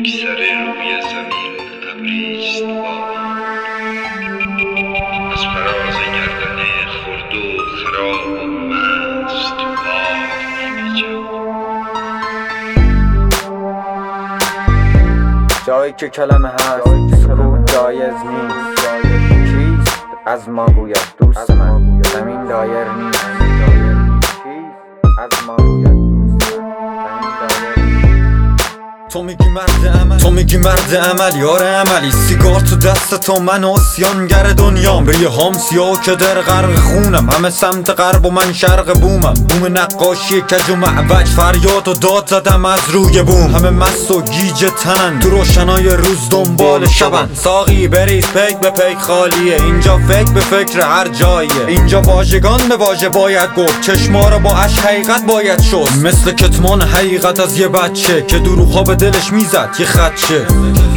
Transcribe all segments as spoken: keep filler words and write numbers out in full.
یک سره روی زمین ابریست باران، از فراز گردن خرد و خراب و مست باد می‌پیچد. جایی که کلمه هست سکوت جایز نیست. چیست از ما گوید دوست من زمین دایر نیست. چیست از ما گوید دوست من زمین دایر نیست. تو میگی مرد عمل، تو میگی مرد عمل، یار عملی. سیگار تو دست تو، من آسیانگر دنیام. ریه هام سیاه که در غرق خونم، همه سمت غرب و من شرق بومم. بوم نقاشی کج و معوج، فریاد و داد زدم از روی بوم. همه مست و گیج تنن، تو روشنای روز دنبال شبن. ساقی بریز پیک به پیک خالیه، اینجا فکر به فکر هر جاییه. اینجا واژگان به واژه باید گفت، چشما رو با اش حقیقت باید شست. مثل کتمان حقیقت از یه بچه که دروغ‌ها به دلش میزد یه خدشه.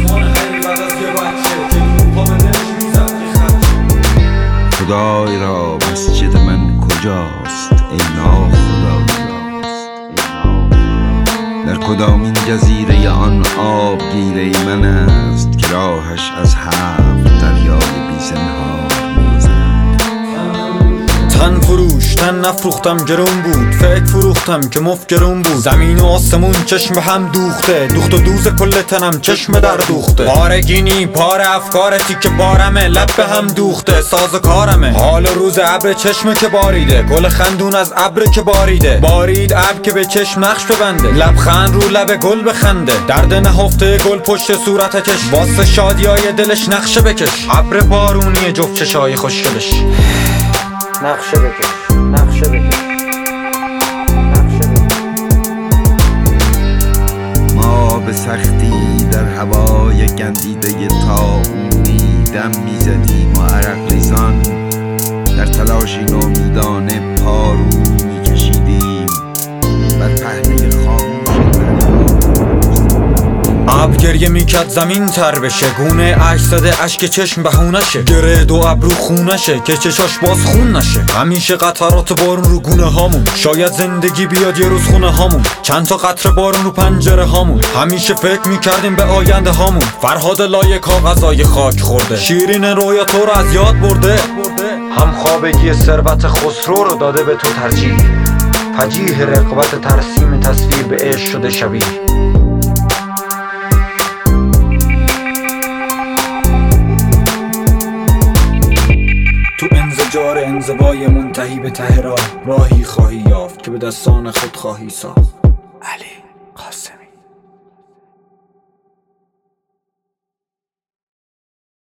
خدای را مسجد من کجاست ای ناخدای راست؟ در کدامین جزیره آن آب گیره من است که راهش از هفت دریای بی زنهار می‌گذرد؟ تن فروش تن نفروختم گرون بود، فکر فروختم که مفت گرون بود. زمین و آسمون چشم به هم دوخته، دوخت و دوز کل تنم چشم در دوخته. پارگینی پار افکارتی که بارمه، لب به هم دوخته ساز کارمه. حال روز ابر چشمه که باریده، گل خندون از ابر که باریده. بارید ابر که به چشم نقش ببنده، لبخند رو لب گل بخنده. درد نهفته گل پشت صورت کش، واسه شادیای دلش نقشه بکش. ابر بارونی جفت چشای خوشگلش، نقشه بکش، نقشه بکش، نقشه بکش. ما به سختی در هوای گندیده طاعونی دم میزدیم و عرق ریزان در تلاشی نومیدانه پارو میکشیدیم بر پهنه خاموش دریا. ابر گریه میکرد زمین تر بشه، گونه اشک زده اشک چشم بهونه شه. گره دو ابرو خونه شه که چشاش باز خون نشه. همیشه قطرات بارون رو گونه هامون، شاید زندگی بیاد یه روز خونه هامون. چند تا قطره بارون رو پنجره هامون، همیشه فکر میکردیم به آینده هامون. فرهاد لایه کاغذای خاک خورده، شیرین رویا تو رو از یاد برده. هم خوابگی ثروت خسرو رو داده به تو ترجیح، فجیح رقابت ترسیم تصویر به عشق شده شبیه. انزجار انزوای منتهی به ته راه، راهی خواهی یافت که به دستان خود خواهی ساخت. علی قاسمی.